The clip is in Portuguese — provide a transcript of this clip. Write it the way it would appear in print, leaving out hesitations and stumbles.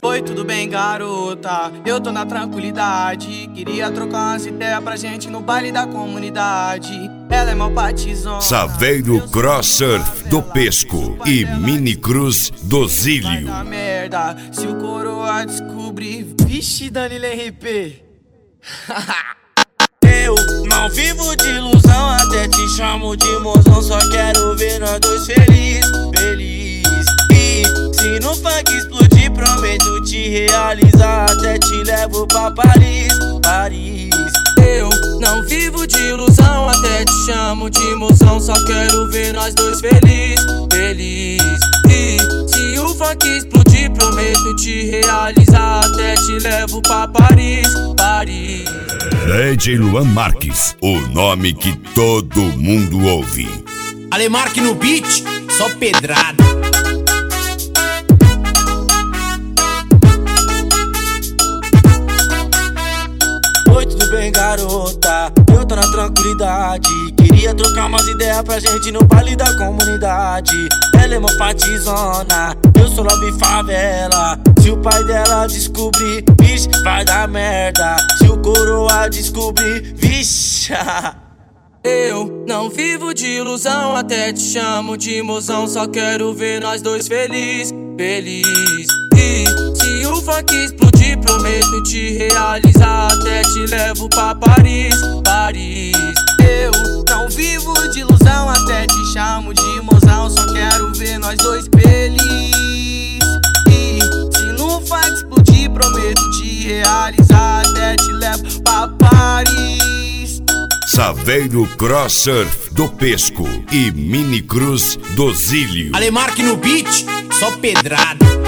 Oi, tudo bem, garota? Eu tô na tranquilidade. Queria trocar umas ideias pra gente no baile da comunidade. Ela é mó patizona. Saveiro Crossurf do Pesco e Mini Cruz do Zílio. Vai dar merda se o coroa descobrir. Vixe, Danilo RP. Eu não vivo de ilusão, até te chamo de mozão. Só quero ver nós dois feliz. E se no funk explodir, prometo te realizar. Até te levo pra Paris. Eu não vivo de ilusão, até te chamo de mozão. Só quero ver nós dois feliz. E se o funk explodir, prometo te realizar. Até te levo pra Paris. DJ Luan Marques, o nome que todo mundo ouve. Alemarque no beat, só pedrada. Oi, tudo bem, garota? Eu tô na tranquilidade. Queria trocar umas ideias pra gente no baile da comunidade. Ela é mó patizona, eu sou love favela. Se o pai dela descobrir, vixe, vai dar merda. Se o coroa descobrir, vixe. Eu não vivo de ilusão, até te chamo de mozão. Só quero ver nós dois feliz. E se o funk explodir, prometo te realizar. Até te levo pra Paris. Eu não vivo de ilusão, até te chamo de mozão. Só quero ver nós dois feliz. E se no funk explodir, prometo te realizar. Até te levo pra Paris. Saveiro Crossurf do Pesco e Mini Cruz do Zílio. Alemarque no beat, só pedrada.